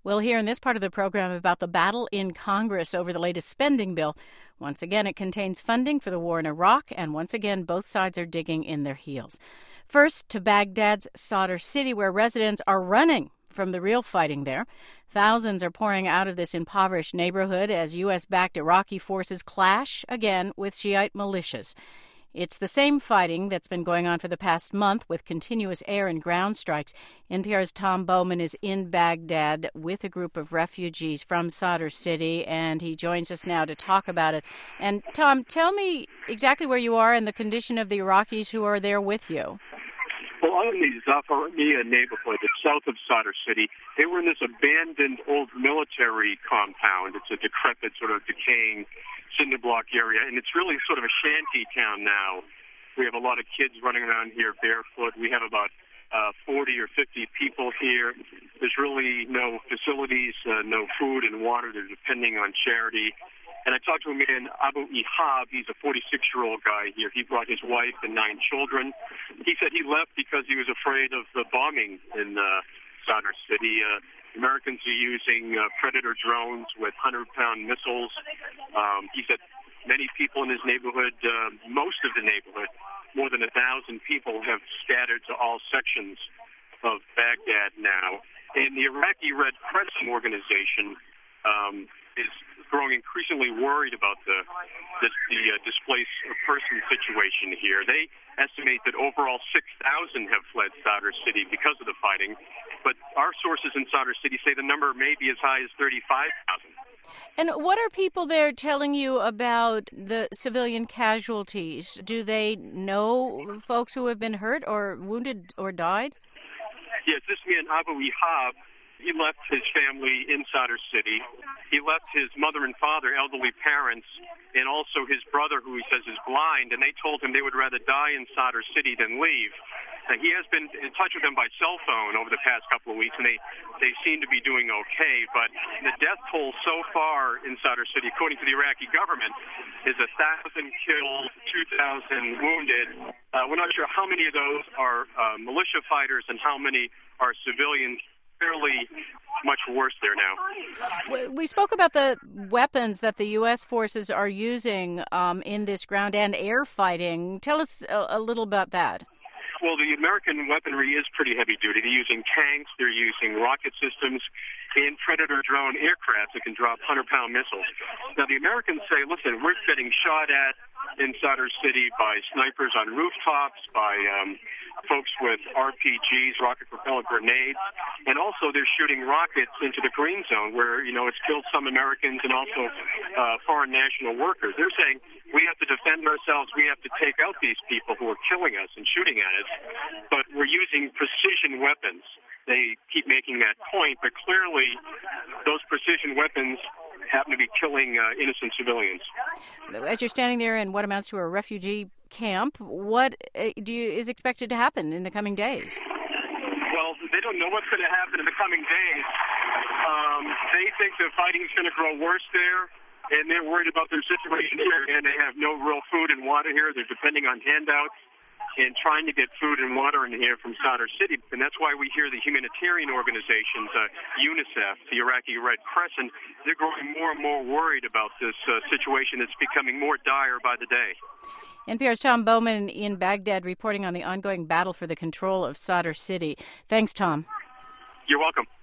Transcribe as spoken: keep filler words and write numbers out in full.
We'll hear in this part of the program about the battle in Congress over the latest spending bill. Once again, it contains funding for the war in Iraq, and once again, both sides are digging in their heels. First, to Baghdad's Sadr City, where residents are running from the real fighting there. Thousands are pouring out of this impoverished neighborhood as U S-backed Iraqi forces clash again with Shiite militias. It's the same fighting that's been going on for the past month with continuous air and ground strikes. N P R's Tom Bowman is in Baghdad with a group of refugees from Sadr City, and he joins us now to talk about it. And, Tom, tell me exactly where you are and the condition of the Iraqis who are there with you. Well, I'm in the Zafarmiya neighborhood, it's south of Sadr City. They were in this abandoned old military compound. It's a decrepit, sort of decaying cinder block area, and it's really sort of a shanty town now. We have a lot of kids running around here barefoot. We have about uh, forty or fifty people here. There's really no facilities, uh, no food and water. They're depending on charity. And I talked to a man, Abu Ihab. He's a forty-six-year-old guy here. He brought his wife and nine children. He said he left because he was afraid of the bombing in uh, Sadr City. Uh, Americans are using uh, Predator drones with one hundred pound missiles. Um, he said many people in his neighborhood, uh, most of the neighborhood, more than a thousand people have scattered to all sections of Baghdad now. And the Iraqi Red Crescent organization um, is growing increasingly worried about the the, the uh, displaced person situation here. They estimate that overall six thousand have fled Sadr City because of the fighting, but our sources in Sadr City say the number may be as high as thirty-five thousand. And what are people there telling you about the civilian casualties? Do they know folks who have been hurt or wounded or died? Yes, this man, Abu Ihab, he left his family in Sadr City. He left his mother and father, elderly parents, and also his brother, who he says is blind, and they told him they would rather die in Sadr City than leave. Now, he has been in touch with them by cell phone over the past couple of weeks, and they, they seem to be doing okay. But the death toll so far in Sadr City, according to the Iraqi government, is one thousand killed, two thousand wounded. Uh, we're not sure how many of those are uh, militia fighters and how many are civilians. Fairly much worse there now. We spoke about the weapons that the U S forces are using um, in this ground and air fighting. Tell us a, a little about that. Well, the American weaponry is pretty heavy duty. They're using tanks, they're using rocket systems, and Predator drone aircraft that can drop one hundred pound missiles. Now, the Americans say, listen, we're getting shot at in Sadr City by snipers on rooftops, by um, folks with R P Gs, rocket propellant grenades, and also they're shooting rockets into the green zone where, you know, it's killed some Americans and also uh, foreign national workers. They're saying we have to defend ourselves, we have to take out these people who are killing us and shooting at us, but we're using precision weapons. They keep making that point, but clearly those precision weapons happen to be killing uh, innocent civilians. As you're standing there in what amounts to a refugee camp, what uh, do you, is expected to happen in the coming days? Well, they don't know what's going to happen in the coming days. Um, they think the fighting is going to grow worse there, and they're worried about their situation here, and they have no real food and water here. They're depending on handouts and trying to get food and water in here from Sadr City. And that's why we hear the humanitarian organizations, uh, UNICEF, the Iraqi Red Crescent, they're growing more and more worried about this uh, situation that's becoming more dire by the day. N P R's Tom Bowman in Baghdad reporting on the ongoing battle for the control of Sadr City. Thanks, Tom. You're welcome.